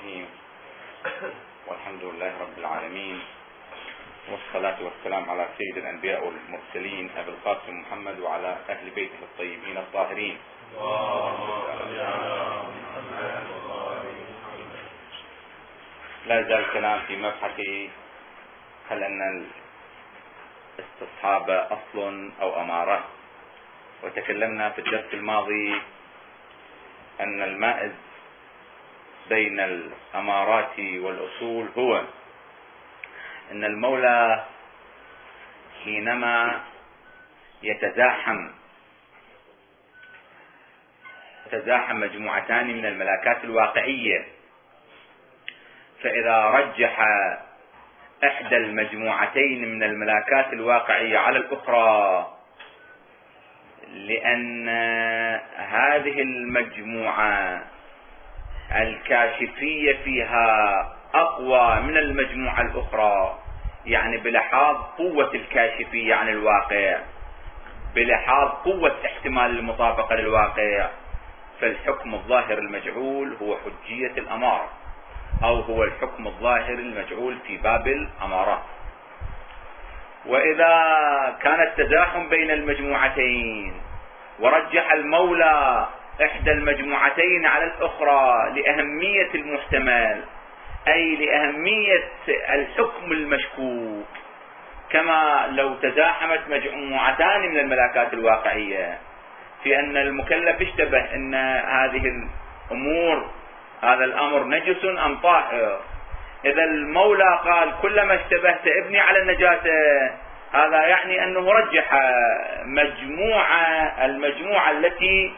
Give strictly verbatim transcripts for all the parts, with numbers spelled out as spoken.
الرحيم، والحمد لله رب العالمين، والصلاة والسلام على سيد الأنبياء والمرسلين أبي القاسم محمد وعلى أهل بيته الطيبين الطاهرين. لا يزال الكلام في مبحث هل أن الاستصحاب أصل أو أمارة، وتكلمنا في الدرس الماضي أن المائز بين الأمارات والأصول هو أن المولى حينما يتزاحم تزاحم مجموعتان من الملاكات الواقعية، فإذا رجح إحدى المجموعتين من الملاكات الواقعية على الأخرى لأن هذه المجموعة الكاشفية فيها أقوى من المجموعة الأخرى، يعني بلحاظ قوة الكاشفية عن الواقع، بلحاظ قوة احتمال المطابقة للواقع، فالحكم الظاهر المجعول هو حجية الأمارة، أو هو الحكم الظاهر المجعول في باب الأمارات. وإذا كان التزاحم بين المجموعتين ورجح المولى إحدى المجموعتين على الأخرى لأهمية المحتمل، أي لأهمية الحكم المشكوك، كما لو تزاحمت مجموعتان من الملاكات الواقعية في أن المكلف اشتبه أن هذه الأمور هذا الأمر نجس أم طاهر، إذا المولى قال كلما اشتبهت ابني على النجاسة، هذا يعني أنه رجح مجموعة المجموعة التي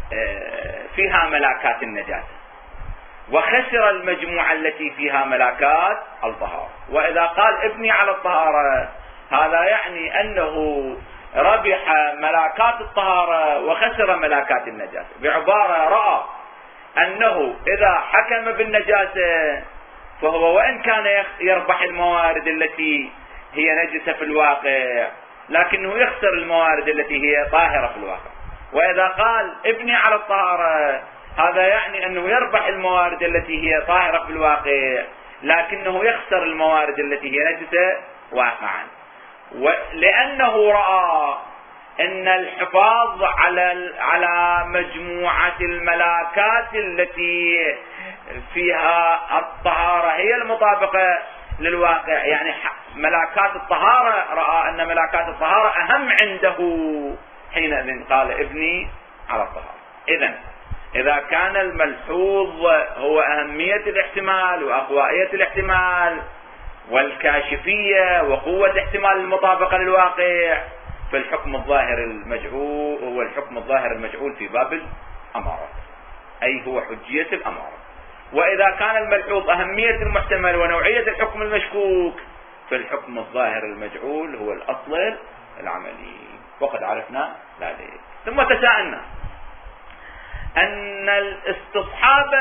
فيها ملاكات النجاسة وخسر المجموعة التي فيها ملاكات الطهارة. وإذا قال ابني على الطهارة، هذا يعني أنه ربح ملاكات الطهارة وخسر ملاكات النجاسة، بعبارة رأى أنه إذا حكم بالنجاسة فهو وإن كان يربح الموارد التي هي نجسة في الواقع، لكنه يخسر الموارد التي هي طاهرة في الواقع. وإذا قال ابني على الطهارة، هذا يعني أنه يربح الموارد التي هي طاهرة في الواقع، لكنه يخسر الموارد التي هي نجسة واقعا. ولأنه رأى أن الحفاظ على على مجموعة الملاكات التي فيها الطهارة هي المطابقة للواقع، يعني ملاكات الطهارة، رأى أن ملاكات الطهارة أهم عنده، حينئذ قال ابني على الطهارة. إذن إذا كان الملحوظ هو أهمية الاحتمال وأقوائية الاحتمال والكاشفية وقوة احتمال المطابقة للواقع، فالحكم الظاهر المجعول هو الحكم الظاهر المجعول في باب الأمارة، أي هو حجية الأمارة. وإذا كان الملحوظ أهمية المحتمل ونوعية الحكم المشكوك، فالحكم الظاهر المجعول هو الأصل العملي، وقد عرفنا ذلك. ثم تساءلنا أن الاستصحاب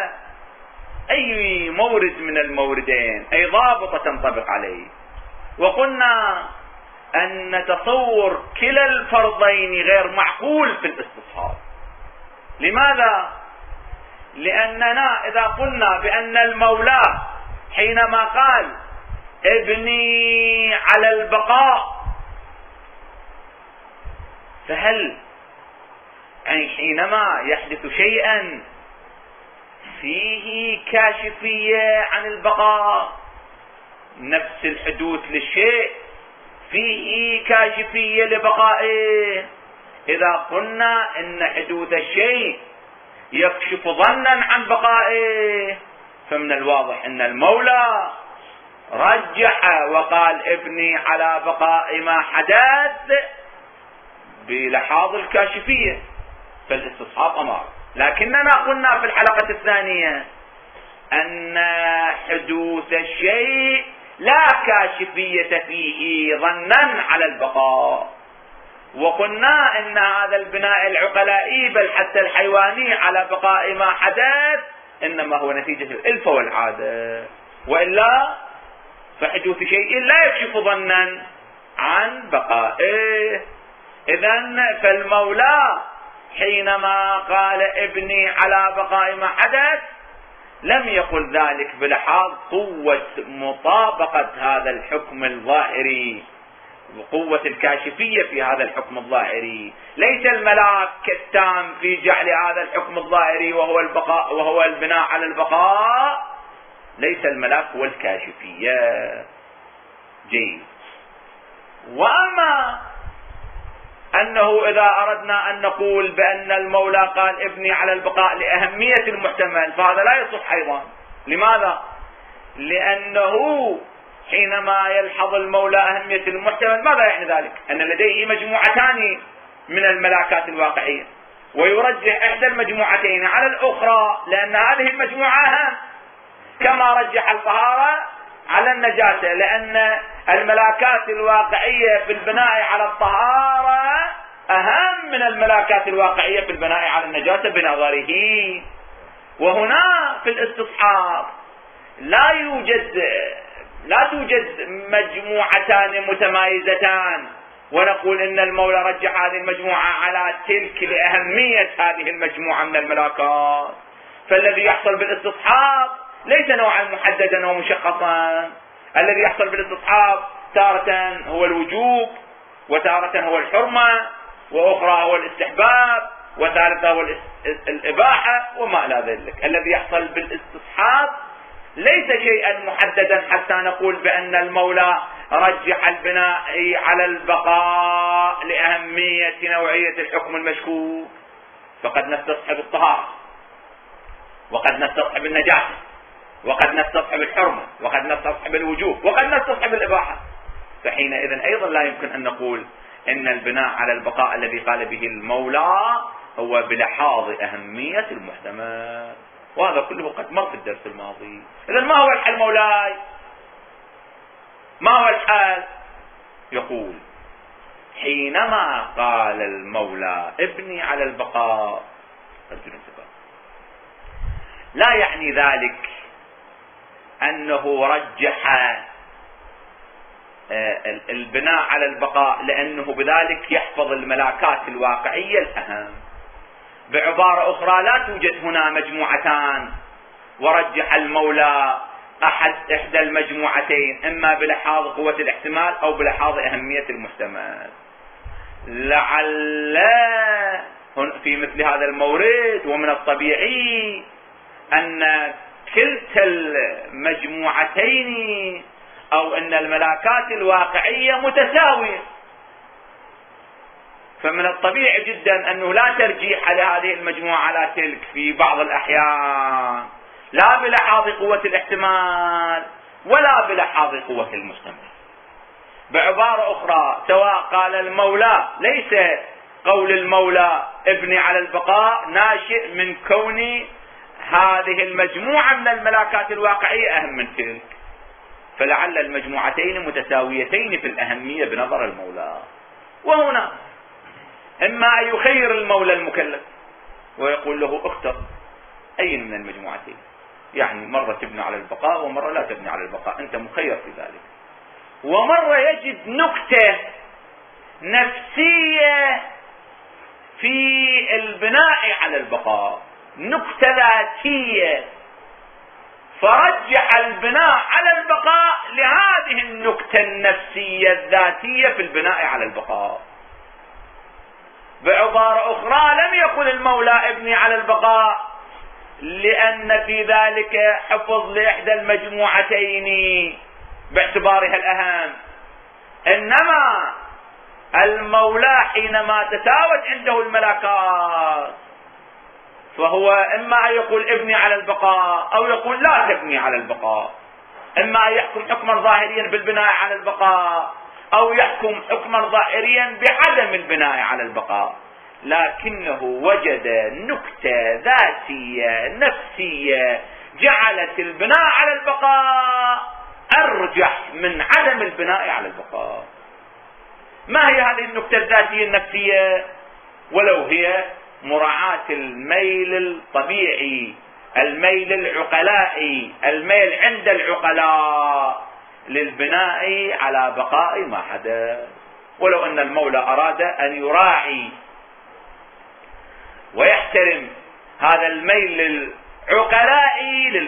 أي مورد من الموردين، أي ضابطة تنطبق عليه، وقلنا أن تصور كلا الفرضين غير معقول في الاستصحاب. لماذا؟ لأننا إذا قلنا بأن المولى حينما قال ابني على البقاء، فهل أي حينما يحدث شيئا فيه كاشفية عن البقاء، نفس الحدوث للشيء فيه كاشفية لبقائه، إذا قلنا إن حدوث الشيء يكشف ظنا عن بقائه، فمن الواضح أن المولى رجح وقال ابني على بقاء ما حدث بلحاظ الكاشفية، فالاستصحاب أمر. لكننا قلنا في الحلقة الثانية أن حدوث الشيء لا كاشفية فيه ظنا على البقاء، وقلنا ان هذا البناء العقلائي بل حتى الحيواني على بقاء ما حدث انما هو نتيجة الالفة والعادة، وإلا فحدوث شيء لا يكشف ظنا عن بقائه. اذن فالمولى حينما قال ابني على بقاء ما حدث، لم يقل ذلك بلحاظ قوة مطابقة هذا الحكم الظاهري وقوة الكاشفية في هذا الحكم الظاهري. ليس الملاك كالتام في جعل هذا الحكم الظاهري وهو البقاء وهو البناء على البقاء، ليس الملاك هو الكاشفية. جيد. وأما أنه إذا أردنا أن نقول بأن المولى قال ابني على البقاء لأهمية المحتمل، فهذا لا يصح أيضا. لماذا؟ لأنه حينما يلحظ المولى أهمية المحتمل ماذا يعني ذلك؟ أن لديه مجموعتان من الملاكات الواقعية ويرجح إحدى المجموعتين على الأخرى لأن هذه المجموعة أهم، كما رجح الطهارة على النجاسة، لأن الملاكات الواقعية في البناء على الطهارة أهم من الملاكات الواقعية في البناء على النجاسة بنظره. وهنا في الاستصحاب لا يوجد لا توجد مجموعتان متمايزتان ونقول إن المولى رجح هذه المجموعة على تلك لأهمية هذه المجموعة من الملاكات. فالذي يحصل بالاستصحاب ليس نوعا محددا ومشخصا. الذي يحصل بالاستصحاب تارة هو الوجوب، وتارة هو الحرمة، وأخرى هو الاستحباب، وثالثة هو الإباحة وما إلى ذلك. الذي يحصل بالاستصحاب ليس شيئا محددا حتى نقول بأن المولى رجح البناء على البقاء لأهمية نوعية الحكم المشكوك. فقد نستصحب الطهارة، وقد نستصحب النجاسة، وقد نستصحب الحرمة، وقد نستصحب الوجوب، وقد نستصحب الإباحة. فحينئذ أيضا لا يمكن أن نقول إن البناء على البقاء الذي قال به المولى هو بلحاظ أهمية المحتمل. وهذا كله قد مر في الدرس الماضي. إذن ما هو الحل مولاي؟ ما هو الحل؟ يقول حينما قال المولى ابني على البقاء لا يعني ذلك أنه رجح البناء على البقاء لأنه بذلك يحفظ الملاكات الواقعية الأهم. بعبارة أخرى لا توجد هنا مجموعتان ورجح المولى أحد إحدى المجموعتين إما بلحاظ قوة الاحتمال أو بلحاظ أهمية المحتمل. لعل في مثل هذا المورد ومن الطبيعي أن كلتا المجموعتين أو أن الملاكات الواقعية متساوية، فمن الطبيعي جدا أنه لا ترجيح لهذه المجموعة على تلك في بعض الأحيان، لا بلحاظ قوة الاحتمال ولا بلحاظ قوة المحتمل. بعبارة أخرى سواء قال المولى ليس قول المولى ابني على البقاء ناشئ من كون هذه المجموعة من الملاكات الواقعية أهم من تلك، فلعل المجموعتين متساويتين في الأهمية بنظر المولى. وهنا إما أن يخير المولى المكلف ويقول له اختر أي من المجموعتين، يعني مرة تبني على البقاء ومرة لا تبني على البقاء، أنت مخير في ذلك. ومرة يجد نكتة نفسية في البناء على البقاء، نكتة ذاتية، فرجح البناء على البقاء لهذه النكتة النفسية الذاتية في البناء على البقاء. بعبارة أخرى لم يقل المولى ابني على البقاء لأن في ذلك حفظ لإحدى المجموعتين باعتبارها الأهم، إنما المولى حينما تساوت عنده الملاكات فهو إما أن يقول ابني على البقاء أو يقول لا تبني على البقاء، إما أن يحكم حكما ظاهريا بالبناء على البقاء أو يحكم حكما ظاهريا بعدم البناء على البقاء، لكنه وجد نكتة ذاتية نفسية جعلت البناء على البقاء أرجح من عدم البناء على البقاء. ما هي هذه النكتة الذاتية النفسية؟ ولو هي مراعاة الميل الطبيعي، الميل العقلائي، الميل عند العقلاء للبناء على بقاء ما حدث. ولو أن المولى أراد أن يراعي ويحترم هذا الميل العقلائي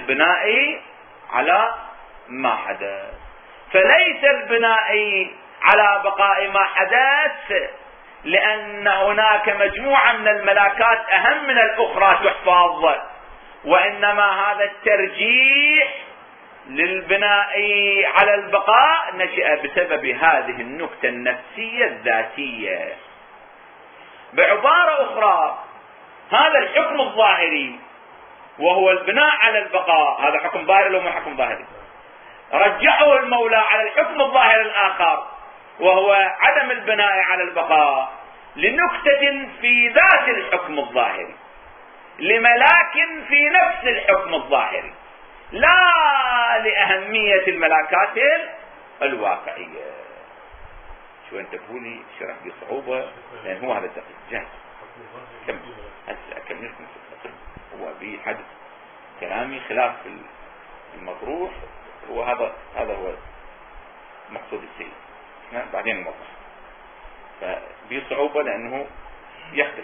البناء على ما حدث. فليس البناء على بقاء ما حدث، لأن هناك مجموعة من الملاكات أهم من الأخرى تحفظ، وإنما هذا الترجيح للبناء على البقاء نشأ بسبب هذه النكتة النفسية الذاتية. بعبارة أخرى، هذا الحكم الظاهري وهو البناء على البقاء، هذا حكم ظاهري لو مو حكم ظاهري، رجحه المولى على الحكم الظاهر الآخر وهو عدم البناء على البقاء لنكتة في ذات الحكم الظاهري، لملاك في نفس الحكم الظاهري، لا لأهمية الملاكات الواقعية. شو انتبهوا لي شرح بصعوبة، لأن هو هذا الدقيق جاهز. كم أكمل لكم هو بحدث كلامي خلاف المطروح، وهذا هذا هو مقصود السيد، بعدين نوضح. فبصعوبة لأنه يختلف.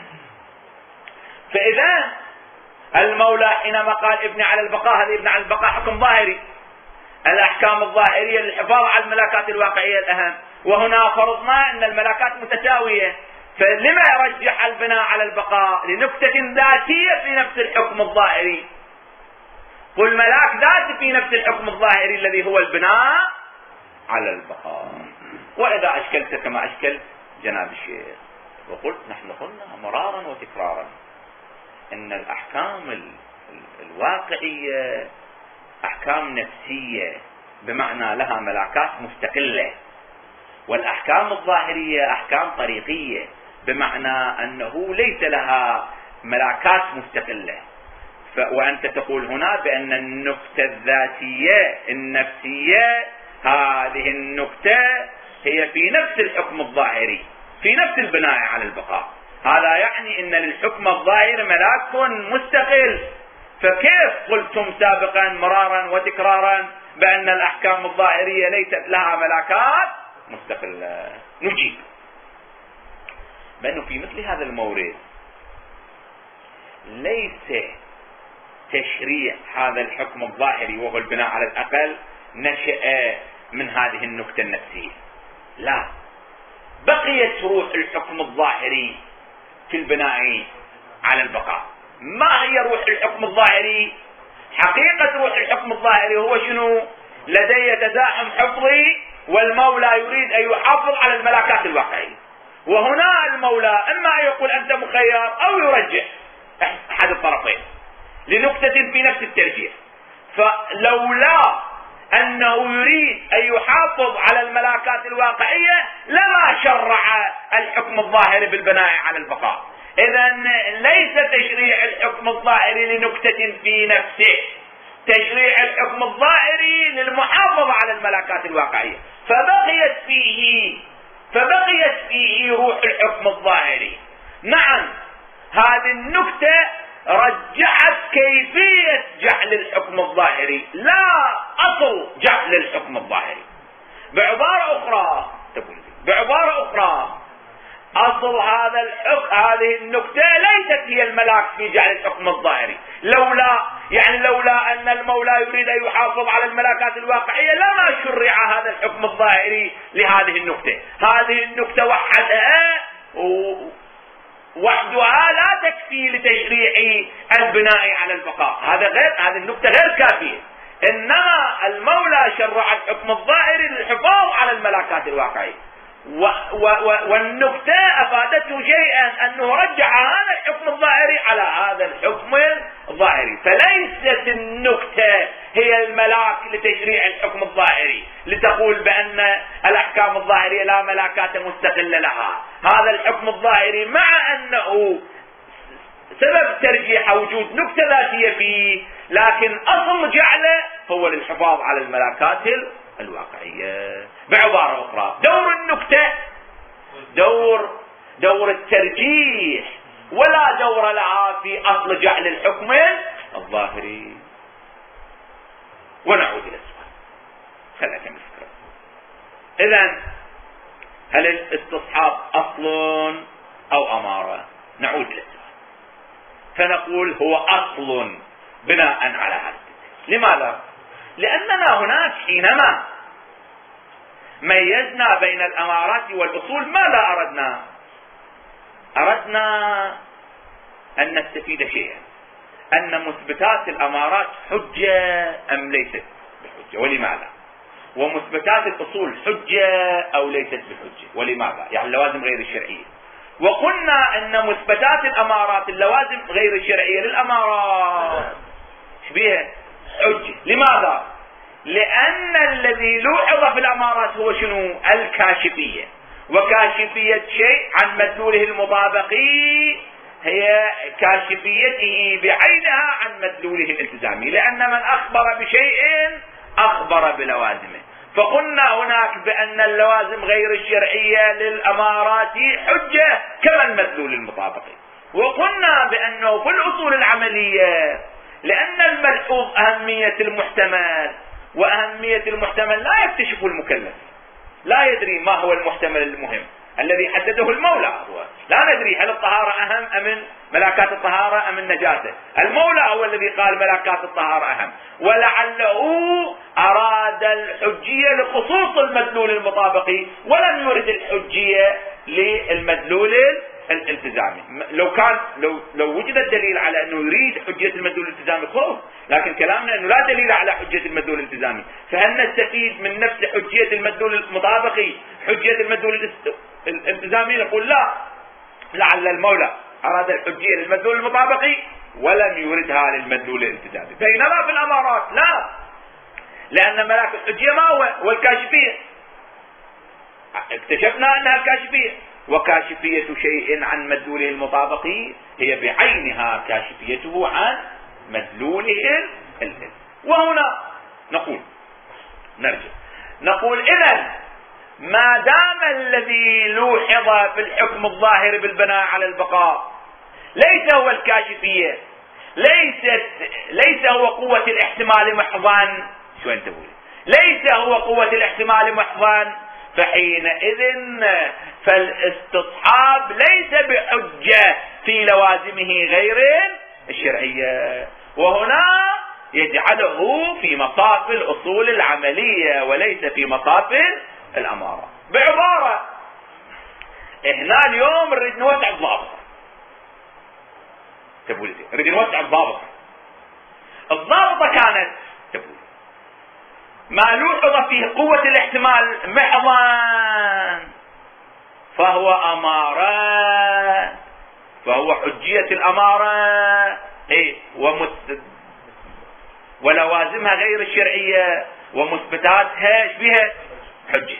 فإذا المولى حينما قال ابن على البقاء، هذا ابن على البقاء حكم ظاهري، الأحكام الظاهرية للحفاظ على الملاكات الواقعية الأهم، وهنا فرضنا أن الملاكات متساوية، فلما يرجح البناء على البقاء؟ لنكتة ذاتية في نفس الحكم الظاهري. قل ملاك ذاتي في نفس الحكم الظاهري الذي هو البناء على البقاء. وإذا أشكلت كما أشكل جناب الشيخ، وقلت نحن قلنا مرارا وتكرارا إن الأحكام الواقعية أحكام نفسية، بمعنى لها ملاكات مستقلة، والأحكام الظاهرية أحكام طريقية، بمعنى أنه ليس لها ملاكات مستقلة. وأنت تقول هنا بأن النكتة الذاتية النفسية، هذه النكتة هي في نفس الحكم الظاهري، في نفس البناء على البقاء. هذا يعني أن للحكم الظاهر ملاك مستقل. فكيف قلتم سابقا مرارا وتكرارا بأن الأحكام الظاهرية ليست لها ملاكات مستقلة؟ نجيب بأنه في مثل هذا المورد ليس تشريع هذا الحكم الظاهري وهو البناء على الأقل نشأ من هذه النكتة النفسية، لا، بقيت روح الحكم الظاهري في البناء على البقاء. ما هي روح الحكم الظاهري؟ حقيقة روح الحكم الظاهري هو شنو؟ لدي تزاحم حفظي والمولى يريد أن يحافظ على الملاكات الواقعية، وهنا المولى إما أن يقول أنت مخير أو يرجح أحد الطرفين لنكتة في نفس الترجيح. فلولا أنه يريد أن يحافظ على الملاكات الواقعية لما شرع الحكم الظاهري بالبناء على البقاء. إذن ليس تشريع الحكم الظاهري لنكتة في نفسه، تشريع الحكم الظاهري للمحافظة على الملاكات الواقعية، فبقيت فيه فبقيت فيه روح الحكم الظاهري. نعم، هذه النكتة رجحت كيفية جعل الحكم الظاهري، لا أصل جعل الحكم الظاهري. بعبارة أخرى بعبارة أخرى أصل هذا الحكم، هذه النكتة ليست هي الملاك في جعل الحكم الظاهري. لولا يعني لولا أن المولى يريد أن يحافظ على الملاكات الواقعية لما شرع هذا الحكم الظاهري لهذه النكتة. هذه النكتة وحدها وحدها لا تكفي لتشريع البناء على البقاء، هذا غير، هذه النكتة غير كافية. إنما المولى شرع الحكم الظاهري للحفاظ على الملاكات الواقعية، و و و والنكتة أفادته شيئا أنه رجع هذا الحكم الظاهري على هذا الحكم الظاهري. فليست النكتة هي الملاك لتشريع الحكم الظاهري لتقول بأن الأحكام الظاهرية لا ملاكات مستقلة لها. هذا الحكم الظاهري مع أنه سبب ترجيح وجود نكتة ذاتية فيه، لكن أصل جعله هو للحفاظ على الملاكات الواقعية. بعبارة أخرى، دور النكتة دور دور الترجيح، ولا دور لها في أصل جعل الحكم الظاهري. ونعود إلى السؤال، خلنا كم فكرة. إذن هل الاستصحاب أصل أو أمارة؟ نعود إلى السؤال فنقول هو أصل بناء على هذا. لماذا؟ لأننا هناك حينما ميزنا بين الأمارات والأصول ماذا أردنا؟ أردنا أن نستفيد شيئا، أن مثبتات الأمارات حجة أم ليست بحجة ولماذا؟ ومثبتات الأصول حجة أو ليست بحجة ولماذا؟ يعني اللوازم غير الشرعية. وقلنا أن مثبتات الأمارات اللوازم غير الشرعية للأمارات شبيها حجة. لماذا؟ لأن الذي لوحظ في الأمارات هو شنو؟ الكاشفية، وكاشفية شيء عن مدلوله المطابقي هي كاشفيته بعينها عن مدلوله الالتزامي، لأن من أخبر بشيء أخبر بلوازمه. فقلنا هناك بأن اللوازم غير الشرعية للأمارات حجة كما المدلول المطابقي. وقلنا بأنه في الأصول العملية لأن الملحوظ أهمية المحتمل، وأهمية المحتمل لا يكتشف المكلف، لا يدري ما هو المحتمل المهم الذي حدده المولى. هو لا ندري هل الطهارة أهم أم ملاكات الطهارة أم النجاسة. المولى هو الذي قال ملاكات الطهارة أهم، ولعله أراد الحجية لخصوص المدلول المطابقي ولم يرد الحجية للمدلول الالتزامي. لو كان لو لو وجد الدليل على انه يريد حجية المدلول الالتزامي خلاص، لكن كلامنا انه لا دليل على حجية المدلول الالتزامي. فهل نستفيد من نفس حجية المدلول المطابقي حجية المدلول الالتزامي؟ نقول لا، لعل المولى اراد الحجية للمدلول المطابقي ولم يردها للمدلول الالتزامي. بينما في الامارات لا، لان ملاك الحجية ما هو؟ هو الكاشفية. اكتشفنا انها الكاشفية، وكاشفية شيء عن مدلوله المطابقي هي بعينها كاشفيته عن مدلوله الالتزامي. وهنا نقول نرجع نقول إذن ما دام الذي لوحظ في الحكم الظاهر بالبناء على البقاء ليس هو الكاشفية، ليست ليس هو قوة الاحتمال محضا، شو انت تقول؟ ليس هو قوة الاحتمال محضا، فحينئذ فالاستصحاب ليس بحجة في لوازمه غير الشرعية، وهنا يجعله في مصاف الأصول العملية وليس في مصاف الأمارة. بعبارة هنا اليوم نريد نوسع الضابط، تقول لي نريد نوسع الضابط. الضابطة كانت تقول ما لوحظ فيه قوة الاحتمال محضا فهو أمارة، فهو حجية الأمارة ايه ومثبت ولوازمها غير الشرعية ومثبتاتها بها حجة.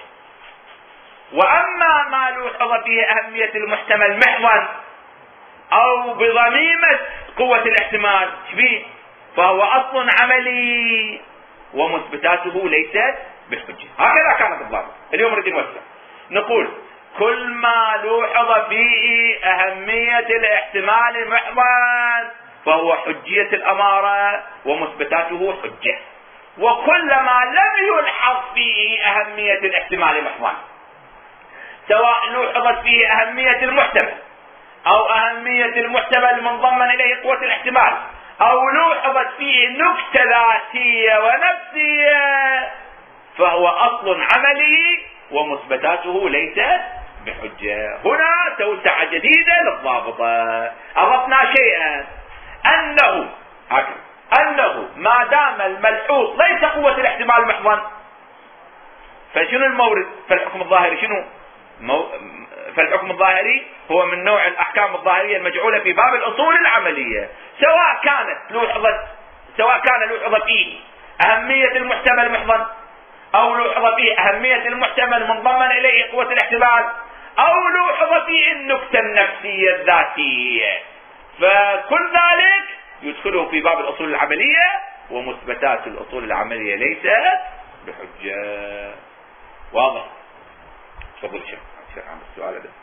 وأما ما لوحظ فيه أهمية المحتمل محضا أو بضميمة قوة الاحتمال شبيه فهو أصل عملي ومثبتاته ليست بالحجة. هكذا كانت الضابط. اليوم نريد نوسع، نقول كل ما لوحظ فيه أهمية الاحتمال محضا فهو حجية الأمارة ومثبتاته حجة، وكلما لم يلحظ فيه أهمية الاحتمال محضا سواء لوحظت فيه أهمية المحتمل أو أهمية المحتمل منضمن إليه قوة الاحتمال أو لوحظت فيه نكتة ذاتية ونفسية فهو أصل عملي ومثبتاته ليست بحجة. هنا توسعة جديدة للضابطة، أضفنا شيئا أنه هكذا أنه ما دام الملحوظ ليس قوة الاحتمال محضا فشنو المورد؟ فالحكم الظاهري شنو؟ مو... فالحكم الظاهري هو من نوع الأحكام الظاهرية المجعولة في باب الأصول العملية، سواء كانت لوحظت سواء كان لوحظ فيه أهمية المحتمل محضا أو لوحظ فيه أهمية المحتمل منضمن إليه قوة الاحتمال أو لوحظ فيه النكتة النفسية الذاتية، فكل ذلك يدخله في باب الأصول العملية ومثبتات الأصول العملية ليست بحجة. واضح؟ تفضل شيخ شيخ عن السؤال هذا.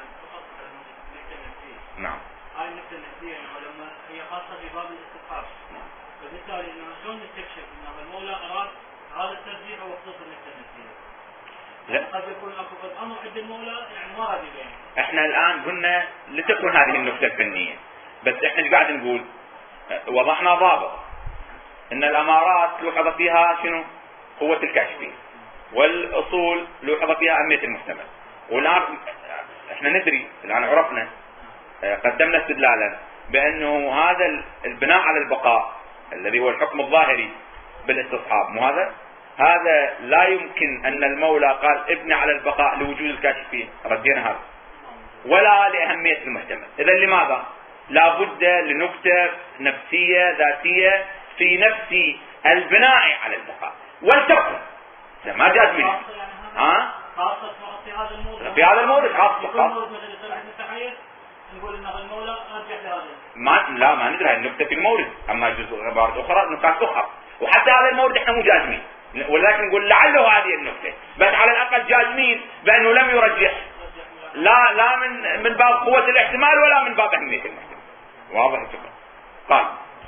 نعم. هاي النكتة النفسية العلماء هي خاصة في باب الاستفهام. نعم. فبالتالي إنه شلون نستكشف إن المولى أراد هذا الترجيح وخصوص النكتة النفسية؟ لا. قد يكون أكو الأمر عند المولى يعني ما راضي بينه. إحنا الآن قلنا لتكن هذه النكتة الفنية، بس إحنا ايش قاعد نقول؟ وضعنا ضابط ان الامارات لوحظ فيها شنو؟ قوة الكاشفين، والاصول لوحظ فيها اهمية المحتمل. والان احنا ندري، الان عرفنا قدمنا استدلالا بانه هذا البناء على البقاء الذي هو الحكم الظاهري بالاستصحاب، مو هذا؟ هذا لا يمكن ان المولى قال ابني على البقاء لوجود الكاشفين، ردينا هذا، ولا لأهمية المحتمل. اذا لماذا؟ لا بد لنكتة نفسية ذاتية في نفس البناء على البقاء، ولتكن ما جاز منه. ها؟ خاصة في هذا المورد. في هذا المورد خاصة خاصة. نقول ان المولى ارجع لهذا. ما لا ما ندري النكتة في المورد، اما جزء عبارات اخرى نكات اخرى، وحتى هذا المورد احنا مو جازمين، ولكن نقول لعله هذه النكتة، بس على الاقل جازمين بانه لم يرجح لا لا من من باب قوة الاحتمال ولا من باب اهمية المحتمل. واضح الفكرة؟ قال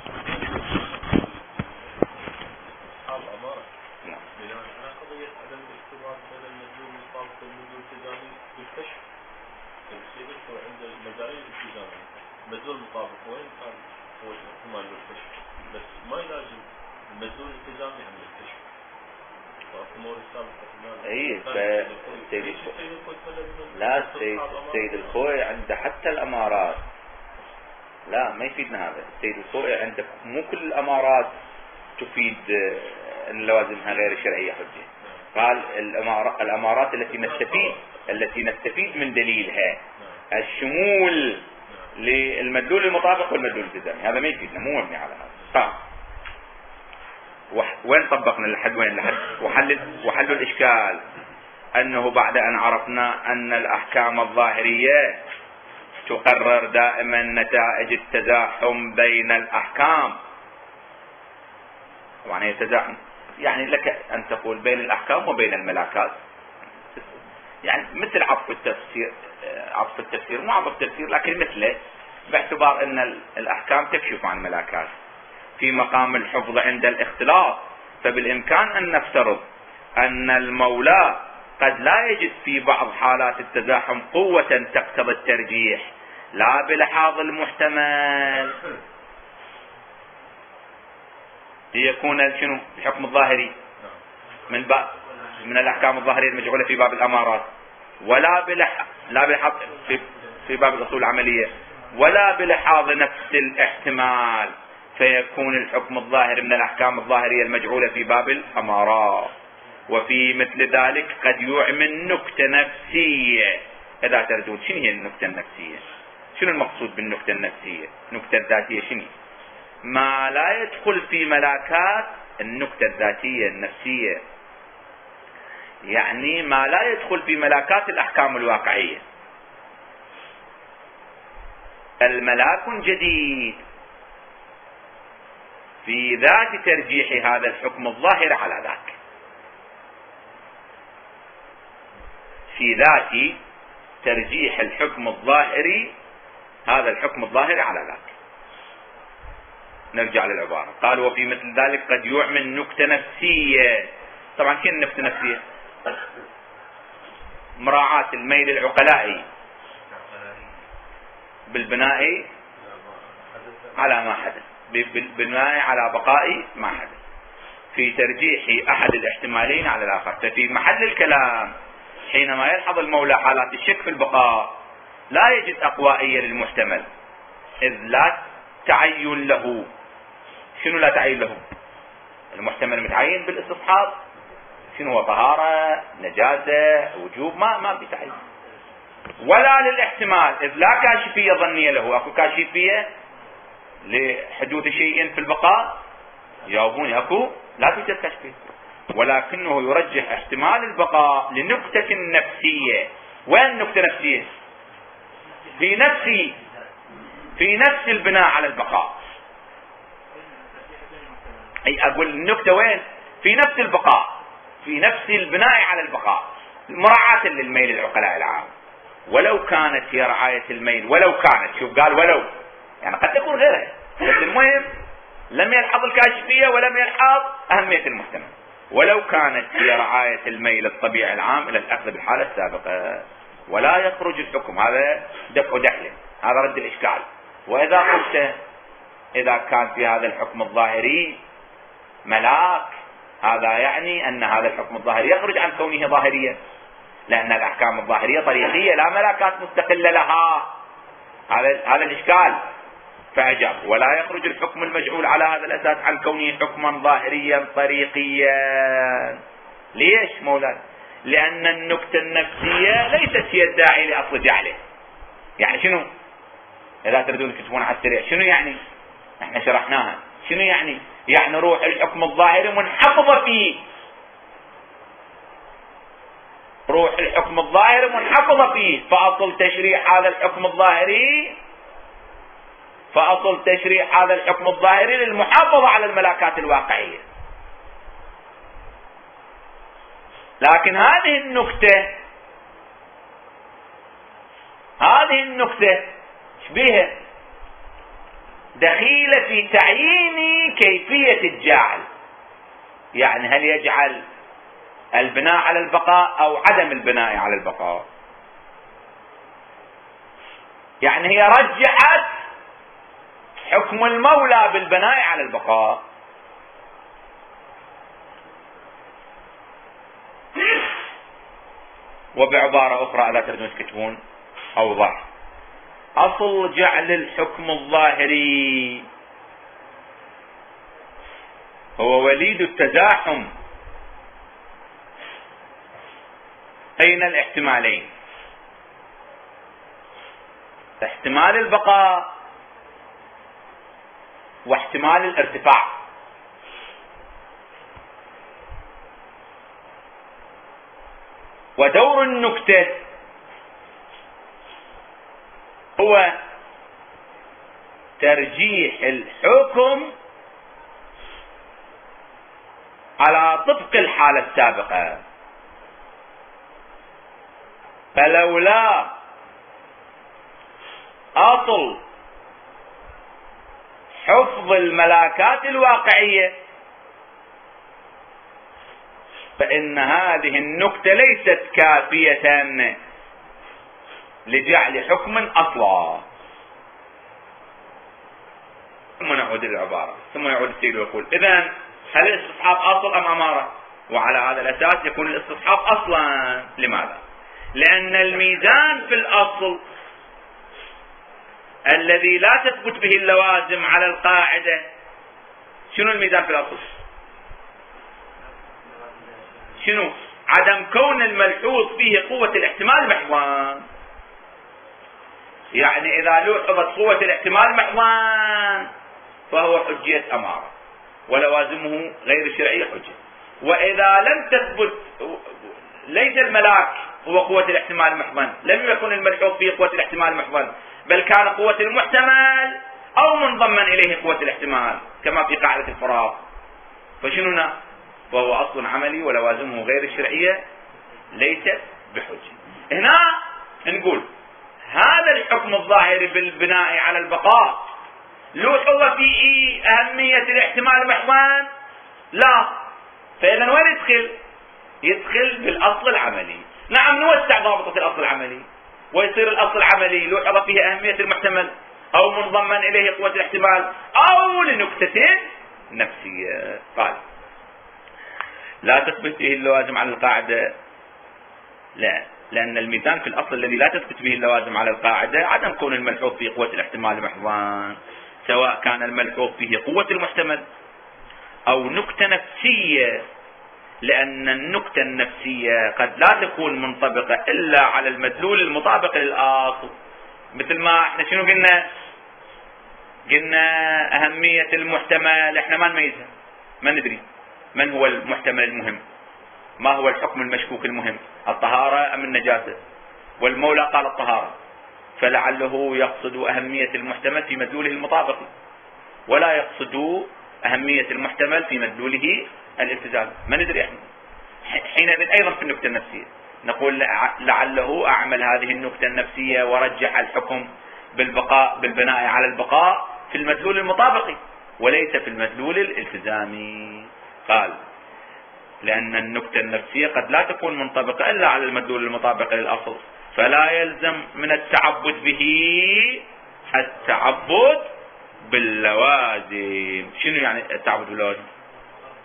المدلول المطابق وين كان هو الاحتمال للكشف، بس ما يلازم المدلول الالتزامي عن الكشف. فالامور السابقه اي السيد لا السيد السيد الخوئي عنده حتى الامارات، لا ما يفيدنا هذا. السيد الخوئي عنده مو كل الامارات تفيد ان لوازمها غير شرعيه حجه. قال الامارات الامارات التي نستفيد التي نستفيد من دليلها الشمول للمدلول المطابق والمدلول الالتزامي، هذا ما يفيدنا، مو مبني على هذا. طيب وين طبقنا لحد وين؟ لحد وحل وحل الاشكال انه بعد ان عرفنا ان الاحكام الظاهريه تقرر دائما نتائج التزاحم بين الاحكام. طبعا يتزاحم يعني لك ان تقول بين الاحكام وبين الملاكات، يعني مثل عطف التفسير، عطف التفسير مو عطف التفسير لكن مثله، باعتبار ان الاحكام تكشف عن ملاكات في مقام الحفظ عند الاختلاط. فبالامكان ان نفترض ان المولى قد لا يجد في بعض حالات التزاحم قوة تقتضي الترجيح لا بلحاظ المحتمل، ليكون شنو الحكم الظاهري من باب من الاحكام الظاهريه المجعوله في باب الامارات، ولا بلح لا بلحاظ في في باب الاصول العمليه، ولا بلحاظ نفس الاحتمال، فيكون الحكم الظاهر من الاحكام الظاهريه المجعوله في باب الامارات. وفي مثل ذلك قد يعمل نكته نفسيه. اذا تردون شنو هي النكته النفسيه؟ شنو المقصود بالنكته النفسيه؟ النكته الذاتيه شنو؟ ما لا يدخل في ملاكات النكته الذاتيه النفسيه، يعني ما لا يدخل في ملاكات الاحكام الواقعيه. الملاك جديد في ذات ترجيح هذا الحكم الظاهر على ذاك، في ذات ترجيح الحكم الظاهري هذا الحكم الظاهر على ذاك. نرجع للعبارة، قال وفي مثل ذلك قد يعمل نكتة نفسية. طبعا شنو النكتة النفسية؟ مراعاة الميل العقلائي بالبناء على ما حدث، بالبناء على بقاء ما حدث، في ترجيح احد الاحتمالين على الاخر. ففي محل الكلام حينما يلحظ المولى حالات الشك في البقاء لا يجد اقوائية للمحتمل، اذ لا تعين له. شنو لا تعين له؟ المحتمل متعين بالاستصحاب، شنو هو؟ طهارة، نجاسة، وجوب، ما ما في تعين. ولا للاحتمال، اذ لا كاشفية ظنية له. اكو كاشفية لحدوث شيء في البقاء؟ جاوبوني اكو؟ لا توجد كاشفية، ولكنه يرجح احتمال البقاء لنكتة نفسية. وين النكتة النفسية؟ في نفس في نفس البناء على البقاء. اي اقول النكتة وين؟ في نفس البقاء، في نفس البناء على البقاء، مراعاة للميل العقلاء العام. ولو كانت هي رعاية الميل، ولو كانت، شوف قال ولو، يعني قد تكون غيرها، بس المهم لم يلحظ الكاشفية ولم يلحظ أهمية المحتمل. ولو كانت هي رعاية الميل الطبيعي العام إلى الأخذ بالحالة السابقة، ولا يخرج الحكم. هذا دفع دحل، هذا رد الإشكال. وإذا قلت إذا كان في هذا الحكم الظاهري ملاك، هذا يعني أن هذا الحكم الظاهري يخرج عن كونه ظاهريا، لأن الأحكام الظاهرية طريقية لا ملاكات مستقلة لها. هذا هذا الإشكال. فأجاب: ولا يخرج الحكم المجعول على هذا الأساس عن كونه حكما ظاهريا طريقيا. ليش مولانا؟ لأن النكتة النفسية ليست هي الداعي لأصل جعله. يعني شنو؟ إذا تريدون تكتبون على السريع، شنو يعني؟ احنا شرحناها. شنو يعني؟ يعني روح الحكم الظاهري منحفظة فيه، روح الحكم الظاهري منحفظة فيه، فأصل تشريع هذا الحكم الظاهري فأصل تشريع هذا الحكم الظاهري للمحافظة على الملاكات الواقعية. لكن هذه النكتة هذه النكتة شبيها دخيلة في تعيين كيفية الجعل، يعني هل يجعل البناء على البقاء أو عدم البناء على البقاء. يعني هي رجحت حكم المولى بالبناء على البقاء. وبعبارة أخرى لا تريدون تكتبون أوضح: أصل جعل الحكم الظاهري هو وليد التزاحم بين الاحتمالين، احتمال البقاء واحتمال الارتفاع. ودور النكتة هو ترجيح الحكم على طبق الحالة السابقة. فلولا أصل حفظ الملاكات الواقعية فإن هذه النكتة ليست كافية لجعل حكم أصلا. ثم نعود للعبارة، ثم يعود السيد ويقول: إذن هل الاستصحاب أصل أم أمارة؟ وعلى هذا الأساس يكون الاستصحاب أصلا. لماذا؟ لأن الميزان في الأصل الذي لا تثبت به اللوازم على القاعدة. شنو الميزان في الأصل؟ شنو؟ عدم كون الملحوظ فيه قوة الاحتمال محضا. يعني إذا لوحظت قوة الاحتمال محضا فهو حجية أمارة ولوازمه غير الشرعية حجة. وإذا لم تثبت ليس الملاك هو قوة الاحتمال محضا، لم يكن الملحوظ فيه قوة الاحتمال محضا، بل كان قوة المحتمل أو منضما إليه قوة الاحتمال كما في قاعدة الفراغ، فشنو؟ فهو أصل عملي ولوازمه غير الشرعية ليست بحجة. هنا نقول هذا الحكم الظاهري بالبناء على البقاء لوحظ فيه أهمية الاحتمال محضا؟ لا. فإذا وين يدخل؟ يدخل بالأصل العملي. نعم، نوسع ضابطة الأصل العملي ويصير الأصل العملي لوحظ فيه أهمية المحتمل أو منضما إليه قوة الاحتمال أو لنكتة نفسية. قال: لا تثبت به اللوازم على القاعدة. لا، لأن الميزان في الأصل الذي لا تثبت به اللوازم على القاعدة عدم كون الملحوظ فيه قوة الاحتمال محضا، سواء كان الملحوظ فيه قوة المحتمل أو نكتة نفسية، لأن النكتة النفسية قد لا تكون منطبقة إلا على المدلول المطابق للأصل. مثل ما احنا شنو قلنا؟ قلنا أهمية المحتمل احنا ما نميزها، ما ندري من هو المحتمل المهم، ما هو الحكم المشكوك المهم، الطهارة أم النجاسة؟ والمولى قال الطهارة، فلعله يقصد أهمية المحتمل في مدلوله المطابق ولا يقصد أهمية المحتمل في مدلوله الالتزام. ما ندري احنا. حينئذ أيضا في النكتة النفسية نقول لعله أعمل هذه النكتة النفسية ورجح الحكم بالبقاء بالبناء على البقاء في المدلول المطابق وليس في المدلول الالتزامي. قال: لأن النكتة النفسية قد لا تكون منطبقة إلا على المدلول المطابق للأصل، فلا يلزم من التعبد به التعبد باللوازم. شنو يعني التعبد باللوازم؟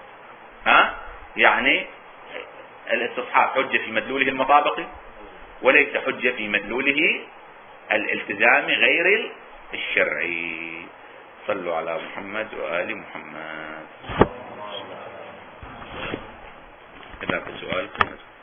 ها يعني الاستصحاب حجة في مدلوله المطابقي وليس حجة في مدلوله الالتزامي غير الشرعي. صلوا على محمد وآل محمد. إذا في سؤال